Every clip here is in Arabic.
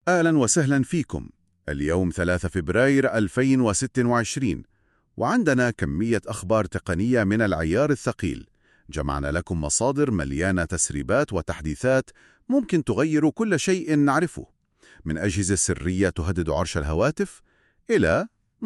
أهلا وسهلا فيكم. اليوم 3 فبراير 2026، وعندنا كمية أخبار تقنية من العيار الثقيل. جمعنا لكم مصادر مليانة تسريبات وتحديثات ممكن تغير كل شيء نعرفه، من أجهزة سرية تهدد عرش الهواتف إلى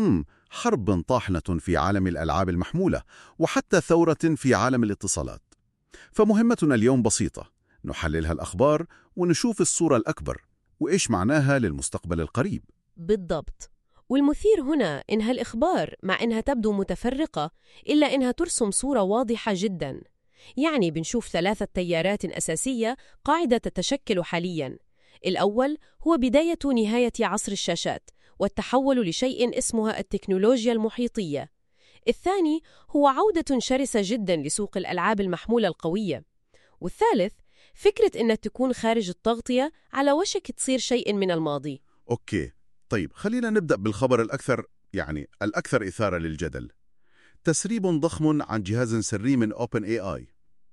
حرب طاحنة في عالم الألعاب المحمولة، وحتى ثورة في عالم الاتصالات. فمهمتنا اليوم بسيطة: نحللها الأخبار ونشوف الصورة الأكبر وإيش معناها للمستقبل القريب. بالضبط. والمثير هنا إنها الإخبار مع إنها تبدو متفرقة إلا إنها ترسم صورة واضحة جداً. يعني بنشوف 3 تيارات أساسية قاعدة تتشكل حالياً. الأول هو بداية نهاية عصر الشاشات والتحول لشيء اسمها التكنولوجيا المحيطية. الثاني هو عودة شرسة جداً لسوق الألعاب المحمولة القوية. والثالث فكرة إنها تكون خارج التغطية على وشك تصير شيء من الماضي. أوكي، طيب خلينا نبدأ بالخبر الأكثر إثارة للجدل. تسريب ضخم عن جهاز سري من OpenAI،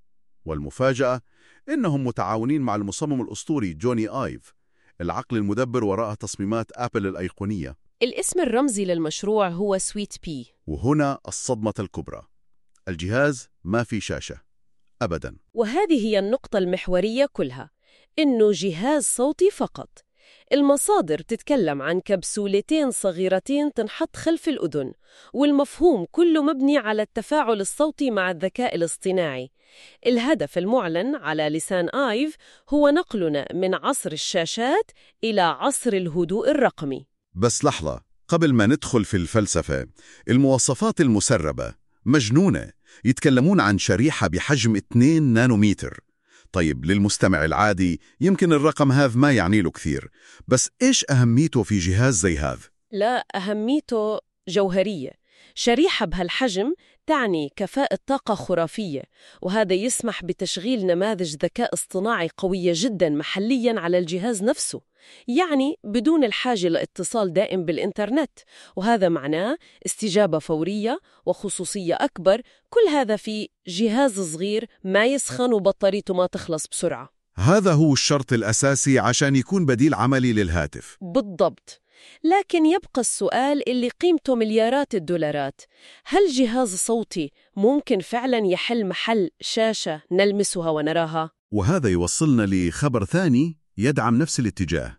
والمفاجأة إنهم متعاونين مع المصمم الأسطوري جوني آيف، العقل المدبر وراء تصميمات أبل الأيقونية. الاسم الرمزي للمشروع هو سويت بي. وهنا الصدمة الكبرى: الجهاز ما في شاشة أبداً. وهذه هي النقطة المحورية كلها، إنه جهاز صوتي فقط. المصادر تتكلم عن كبسولتين صغيرتين تنحط خلف الأذن، والمفهوم كله مبني على التفاعل الصوتي مع الذكاء الاصطناعي. الهدف المعلن على لسان آيف هو نقلنا من عصر الشاشات إلى عصر الهدوء الرقمي. بس لحظة، قبل ما ندخل في الفلسفة، المواصفات المسربة مجنونة. يتكلمون عن شريحة بحجم 2 نانومتر. طيب، للمستمع العادي يمكن الرقم هذا ما يعني له كثير، بس إيش أهميته في جهاز زي هذا؟ لا، أهميته جوهرية. شريحة بهالحجم تعني كفاءة طاقة خرافية، وهذا يسمح بتشغيل نماذج ذكاء اصطناعي قوية جدا محليا على الجهاز نفسه، يعني بدون الحاجة لاتصال دائم بالإنترنت. وهذا معناه استجابة فورية وخصوصية أكبر، كل هذا في جهاز صغير ما يسخن وبطاريته ما تخلص بسرعة. هذا هو الشرط الأساسي عشان يكون بديل عملي للهاتف. بالضبط. لكن يبقى السؤال اللي قيمته مليارات الدولارات: هل جهاز صوتي ممكن فعلا يحل محل شاشة نلمسها ونراها؟ وهذا يوصلنا لخبر ثاني يدعم نفس الاتجاه: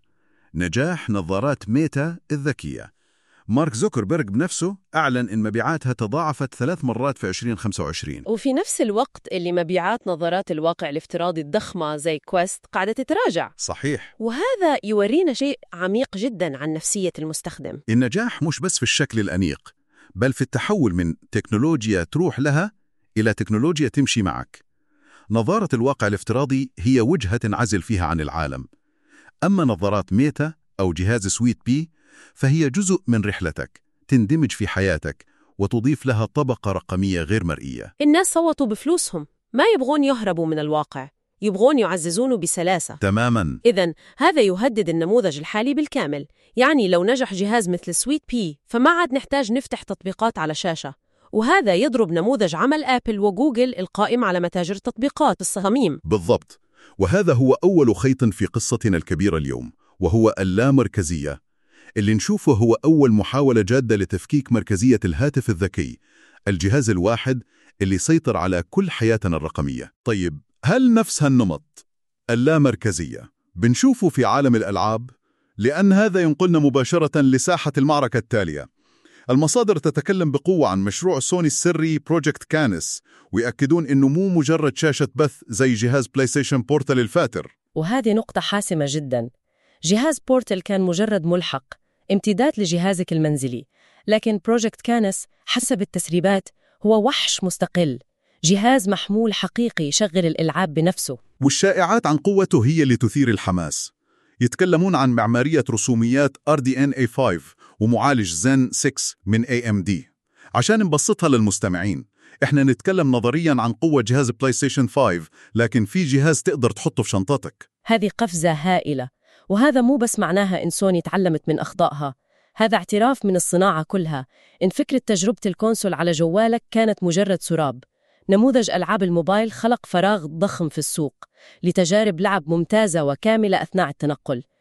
نجاح نظارات ميتا الذكية. مارك زوكربيرغ بنفسه أعلن إن مبيعاتها تضاعفت 3 مرات في 2025، وفي نفس الوقت اللي مبيعات نظارات الواقع الافتراضي الضخمة زي كويست قاعدة تتراجع. صحيح. وهذا يورينا شيء عميق جدا عن نفسية المستخدم. النجاح مش بس في الشكل الأنيق، بل في التحول من تكنولوجيا تروح لها إلى تكنولوجيا تمشي معك. نظارة الواقع الافتراضي هي وجهة تنعزل فيها عن العالم، أما نظارات ميتا أو جهاز سويت بي فهي جزء من رحلتك، تندمج في حياتك وتضيف لها طبقة رقمية غير مرئية. الناس صوتوا بفلوسهم، ما يبغون يهربوا من الواقع، يبغون يعززونه بسلاسة. تماماً. إذن هذا يهدد النموذج الحالي بالكامل. يعني لو نجح جهاز مثل سويت بي فما عاد نحتاج نفتح تطبيقات على شاشة، وهذا يضرب نموذج عمل آبل وجوجل القائم على متاجر التطبيقات الصميم. بالضبط. وهذا هو أول خيط في قصتنا الكبيرة اليوم، وهو اللامركزية. اللي نشوفه هو أول محاولة جادة لتفكيك مركزية الهاتف الذكي، الجهاز الواحد اللي يسيطر على كل حياتنا الرقمية. طيب، هل نفس هالنمط اللامركزية بنشوفه في عالم الألعاب؟ لأن هذا ينقلنا مباشرة لساحة المعركة التالية. المصادر تتكلم بقوة عن مشروع سوني السري بروجكت كانس، ويأكدون إنه مو مجرد شاشة بث زي جهاز بلاي ستيشن بورتال الفاتر. وهذه نقطة حاسمة جدا. جهاز بورتال كان مجرد ملحق، امتداد لجهازك المنزلي، لكن بروجكت كانس حسب التسريبات هو وحش مستقل، جهاز محمول حقيقي يشغل الألعاب بنفسه. والشائعات عن قوته هي اللي تثير الحماس. يتكلمون عن معمارية رسوميات RDNA 5 ومعالج Zen 6 من AMD. عشان نبسطها للمستمعين، احنا نتكلم نظرياً عن قوة جهاز بلاي ستيشن 5، لكن في جهاز تقدر تحطه في شنطتك. هذه قفزة هائلة، وهذا مو بس معناها إن سوني تعلمت من أخطائها، هذا اعتراف من الصناعة كلها إن فكرة تجربة الكونسول على جوالك كانت مجرد سراب. نموذج ألعاب الموبايل خلق فراغ ضخم في السوق لتجارب لعب ممتازة وكاملة أثناء التنقل،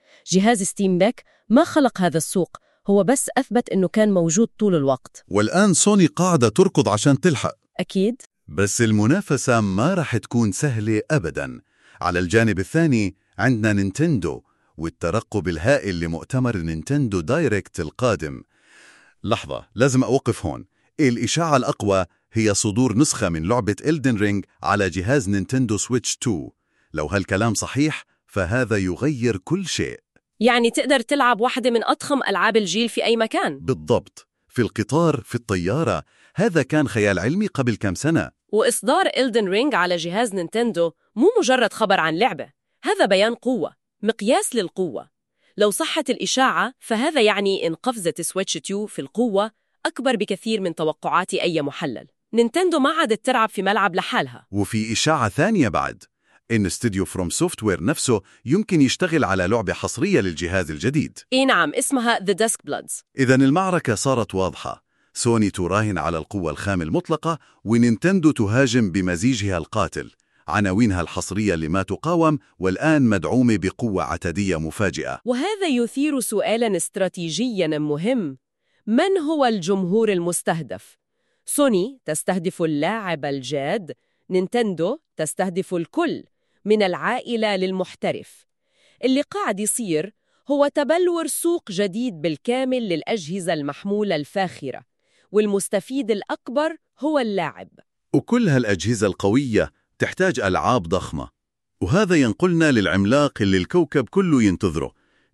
جهاز ستيم ديك ما خلق هذا السوق، هو بس أثبت إنه كان موجود طول الوقت. والآن سوني قاعدة تركض عشان تلحق. أكيد. بس المنافسة ما رح تكون سهلة أبداً. على الجانب الثاني عندنا نينتندو والترقب الهائل لمؤتمر نينتندو دايركت القادم. لحظة، لازم أوقف هون. الإشاعة الأقوى هي صدور نسخة من لعبة إلدن رينج على جهاز نينتندو سويتش 2. لو هالكلام صحيح فهذا يغير كل شيء. يعني تقدر تلعب واحدة من أضخم ألعاب الجيل في أي مكان. بالضبط، في القطار، في الطيارة. هذا كان خيال علمي قبل كم سنة. وإصدار إلدن رينج على جهاز نينتندو مو مجرد خبر عن لعبة، هذا بيان قوة، مقياس للقوة. لو صحت الإشاعة فهذا يعني إن قفزة سويتش 2 في القوة أكبر بكثير من توقعات أي محلل. نينتندو ما عادت تلعب في ملعب لحالها. وفي إشاعة ثانية بعد، إن استوديو فروم سوفتوير نفسه يمكن يشتغل على لعبة حصرية للجهاز الجديد. إيه نعم، اسمها The Dusk Bloods. إذن المعركة صارت واضحة. سوني تراهن على القوة الخام المطلقة، ونينتندو تهاجم بمزيجها القاتل. عناوينها الحصرية لما تقاوم والآن مدعومة بقوة عتادية مفاجئة. وهذا يثير سؤالاً استراتيجياً مهم: من هو الجمهور المستهدف؟ سوني تستهدف اللاعب الجاد، نينتندو تستهدف الكل من العائلة للمحترف. اللي قاعد يصير هو تبلور سوق جديد بالكامل للأجهزة المحمولة الفاخرة، والمستفيد الأكبر هو اللاعب. وكل هالأجهزة القوية تحتاج ألعاب ضخمة، وهذا ينقلنا للعملاق اللي الكوكب كله ينتظره،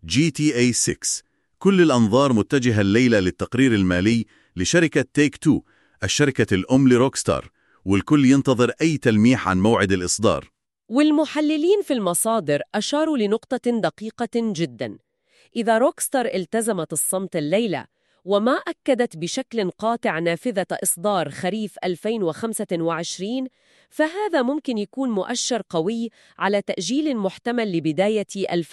GTA 6. كل الأنظار متجهة الليلة للتقرير المالي لشركة تيك تو، الشركة الأم لروكستار، والكل ينتظر أي تلميح عن موعد الإصدار. والمحللين في المصادر أشاروا لنقطة دقيقة جداً: إذا روكستار التزمت الصمت الليلة وما أكدت بشكل قاطع نافذة إصدار خريف 2025، فهذا ممكن يكون مؤشر قوي على تأجيل محتمل لبداية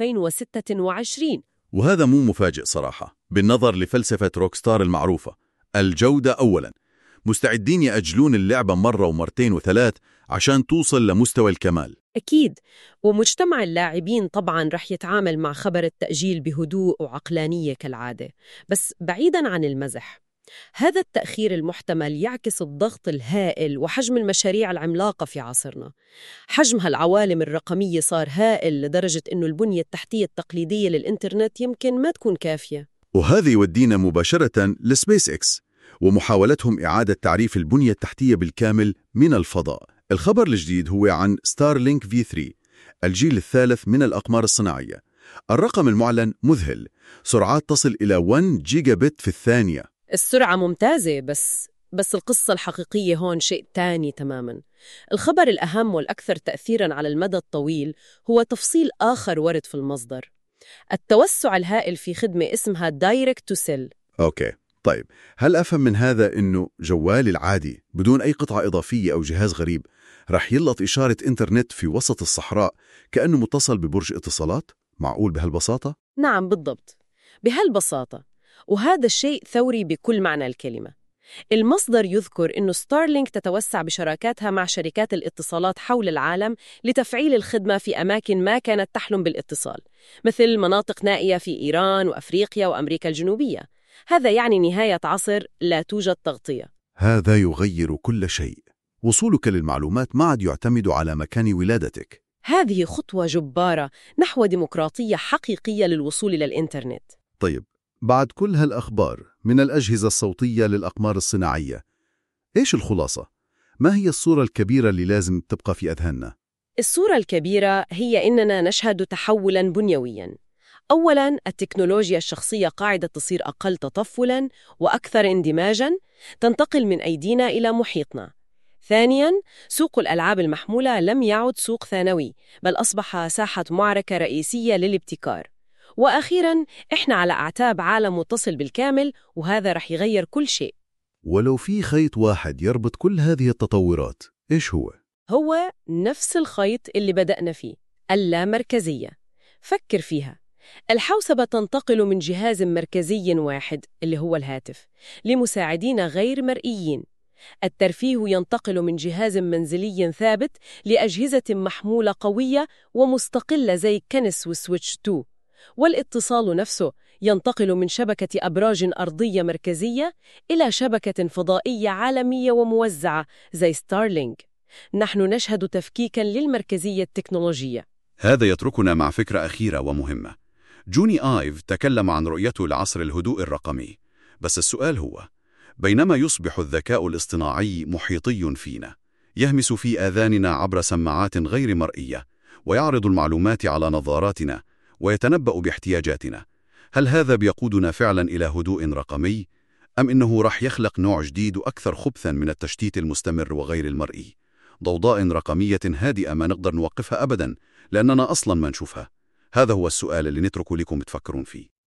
2026. وهذا مو مفاجئ صراحة، بالنظر لفلسفة روكستار المعروفة: الجودة أولاً. مستعدين يأجلون اللعبة مرة ومرتين وثلاث عشان توصل لمستوى الكمال. أكيد، ومجتمع اللاعبين طبعاً رح يتعامل مع خبر التأجيل بهدوء وعقلانية كالعادة. بس بعيداً عن المزح، هذا التأخير المحتمل يعكس الضغط الهائل وحجم المشاريع العملاقة في عصرنا. حجم هالعوالم الرقمية صار هائل لدرجة إنه البنية التحتية التقليدية للإنترنت يمكن ما تكون كافية. وهذا يودينا مباشرة لسبيس إكس ومحاولتهم إعادة تعريف البنية التحتية بالكامل من الفضاء. الخبر الجديد هو عن ستارلينك V3، الجيل الثالث من الأقمار الصناعية. الرقم المعلن مذهل، سرعات تصل إلى 1 جيجا بت في الثانية. السرعة ممتازة، بس القصة الحقيقية هون شيء تاني تماماً. الخبر الأهم والأكثر تأثيراً على المدى الطويل هو تفصيل آخر ورد في المصدر: التوسع الهائل في خدمة اسمها دايركت تو سيل. أوكي، طيب هل أفهم من هذا إنه جوالي العادي بدون أي قطعة إضافية أو جهاز غريب رح يلقط إشارة إنترنت في وسط الصحراء كأنه متصل ببرج اتصالات؟ معقول بهالبساطة؟ نعم بالضبط، بهالبساطة، وهذا الشيء ثوري بكل معنى الكلمة. المصدر يذكر إنه ستارلينك تتوسع بشراكاتها مع شركات الاتصالات حول العالم لتفعيل الخدمة في أماكن ما كانت تحلم بالاتصال، مثل مناطق نائية في إيران وأفريقيا وأمريكا الجنوبية. هذا يعني نهاية عصر لا توجد تغطية. هذا يغير كل شيء. وصولك للمعلومات ما عاد يعتمد على مكان ولادتك. هذه خطوة جبارة نحو ديمقراطية حقيقية للوصول إلى الإنترنت. طيب، بعد كل هالأخبار من الأجهزة الصوتية للأقمار الصناعية، إيش الخلاصة؟ ما هي الصورة الكبيرة اللي لازم تبقى في أذهاننا؟ الصورة الكبيرة هي إننا نشهد تحولاً بنيوياً. أولاً، التكنولوجيا الشخصية قاعدة تصير أقل تطفلاً وأكثر اندماجاً، تنتقل من أيدينا إلى محيطنا. ثانياً، سوق الألعاب المحمولة لم يعد سوق ثانوي، بل أصبح ساحة معركة رئيسية للابتكار. وأخيراً، إحنا على أعتاب عالم متصل بالكامل، وهذا رح يغير كل شيء. ولو في خيط واحد يربط كل هذه التطورات، إيش هو؟ هو نفس الخيط اللي بدأنا فيه: اللامركزية. فكر فيها، الحوسبة تنتقل من جهاز مركزي واحد اللي هو الهاتف لمساعدين غير مرئيين. الترفيه ينتقل من جهاز منزلي ثابت لأجهزة محمولة قوية ومستقلة زي كنس وسويتش 2. والاتصال نفسه ينتقل من شبكة أبراج أرضية مركزية إلى شبكة فضائية عالمية وموزعة زي ستارلينك. نحن نشهد تفكيكاً للمركزية التكنولوجية. هذا يتركنا مع فكرة أخيرة ومهمة. جوني آيف تكلم عن رؤيته لعصر الهدوء الرقمي، بس السؤال هو: بينما يصبح الذكاء الاصطناعي محيطي فينا، يهمس في آذاننا عبر سماعات غير مرئية، ويعرض المعلومات على نظاراتنا، ويتنبأ باحتياجاتنا، هل هذا بيقودنا فعلا إلى هدوء رقمي؟ أم إنه رح يخلق نوع جديد وأكثر خبثا من التشتيت المستمر وغير المرئي؟ ضوضاء رقمية هادئة ما نقدر نوقفها أبدا لأننا أصلا ما نشوفها. هذا هو السؤال اللي نترك لكم تفكرون فيه.